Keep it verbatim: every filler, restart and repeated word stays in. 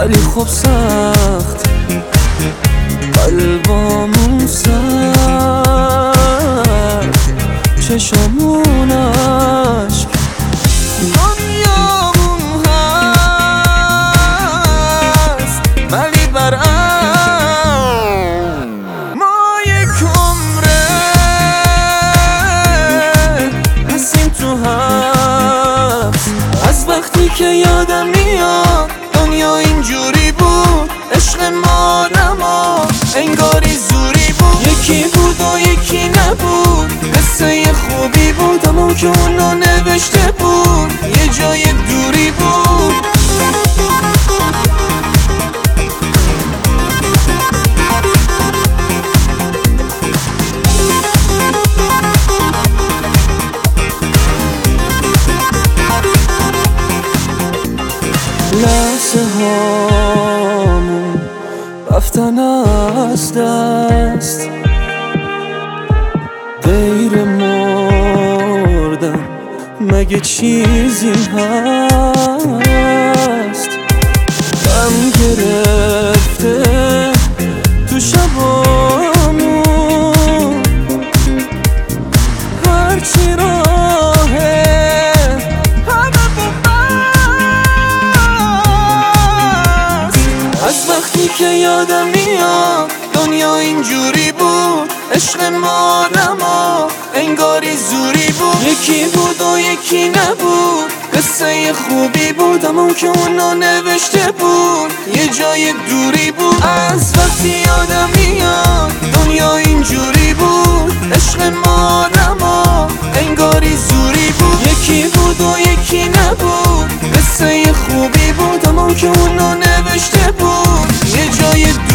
ولی خب سخت قلبامون سرد چشامون عشق دنیامون هست ولی برعکس ما یک عمره هستیم تو حبس. از وقتی که یادم میاد دنیا اینجوری بود، عشق ما نما انگاری زوری بود، یکی بود و یکی نبود، قصه خوبی بود اما که اونو نوشته بود یه جای دوری بود. لحظه هامون رفتن از دست، غیر مردن مگه چیزی هست؟ غم گرفته تو شبامون هرچی راهه همه ببست. از وقتی که یادم میاد دنیا اینجوری بود، عشق ما نما انگاری زوری بود، یکی بود و یکی نبود، قصه خوبی بود اما که اونو نوشته بود یه جای دوری بود. از وقتی یادم میاد دنیا اینجوری بود، عشق ما نما انگاری زوری بود، یکی بود و یکی نبود، قصه خوبی بود اما که اونو نوشته بود یه جای دوری بود.